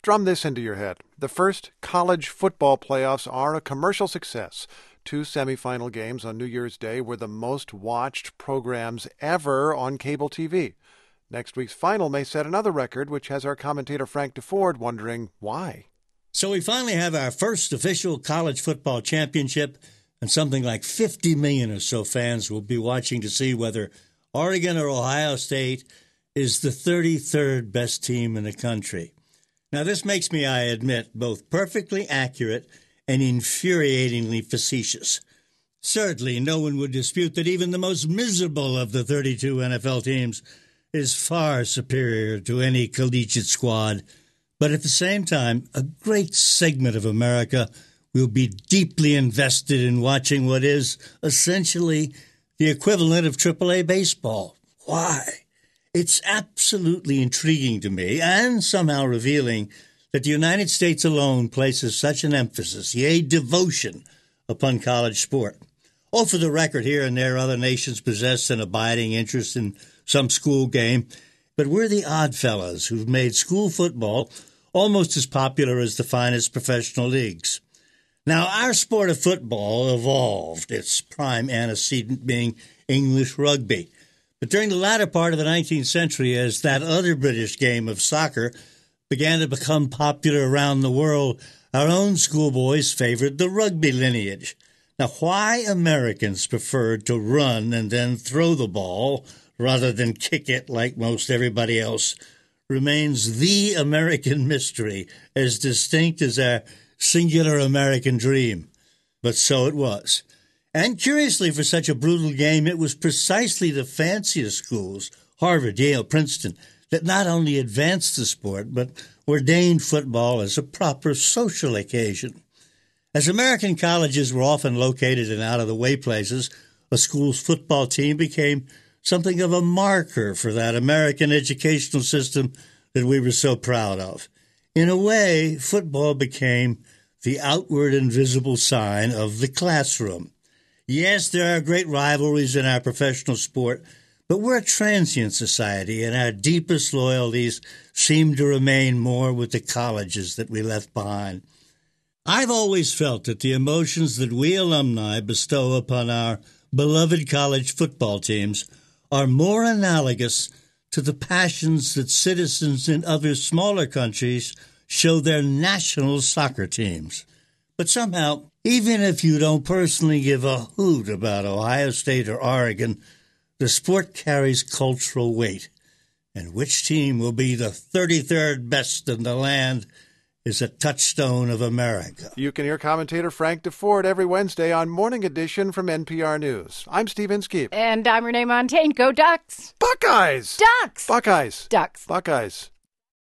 drum this into your head. The first college football playoffs are a commercial success. 2 semifinal games on New Year's Day were the most watched programs ever on cable TV. Next week's final may set another record, which has our commentator Frank DeFord wondering why. So we finally have our first official college football championship, and something like 50 million or so fans will be watching to see whether Oregon or Ohio State is the 33rd best team in the country. Now, this makes me, I admit, both perfectly accurate and infuriatingly facetious. Certainly, no one would dispute that even the most miserable of the 32 NFL teams is far superior to any collegiate squad. But at the same time, a great segment of America will be deeply invested in watching what is essentially the equivalent of AAA baseball. Why? It's absolutely intriguing to me and somehow revealing that the United States alone places such an emphasis, yea, devotion, upon college sport. Oh, for the record, here and there, other nations possess an abiding interest in some school game, but we're the odd fellows who've made school football almost as popular as the finest professional leagues. Now, our sport of football evolved, its prime antecedent being English rugby. But during the latter part of the 19th century, as that other British game of soccer began to become popular around the world, our own schoolboys favored the rugby lineage. Now, why Americans preferred to run and then throw the ball rather than kick it like most everybody else remains the American mystery, as distinct as our singular American dream. But so it was. And curiously, for such a brutal game, it was precisely the fanciest schools, Harvard, Yale, Princeton, that not only advanced the sport, but ordained football as a proper social occasion. As American colleges were often located in out-of-the-way places, a school's football team became something of a marker for that American educational system that we were so proud of. In a way, football became the outward and visible sign of the classroom. Yes, there are great rivalries in our professional sport, but we're a transient society, and our deepest loyalties seem to remain more with the colleges that we left behind. I've always felt that the emotions that we alumni bestow upon our beloved college football teams are more analogous to the passions that citizens in other smaller countries show their national soccer teams. But somehow, even if you don't personally give a hoot about Ohio State or Oregon, the sport carries cultural weight. And which team will be the 33rd best in the land is a touchstone of America. You can hear commentator Frank DeFord every Wednesday on Morning Edition from NPR News. I'm Steve Inskeep. And I'm Renee Montagne. Go Ducks! Buckeyes! Ducks! Buckeyes! Ducks. Buckeyes.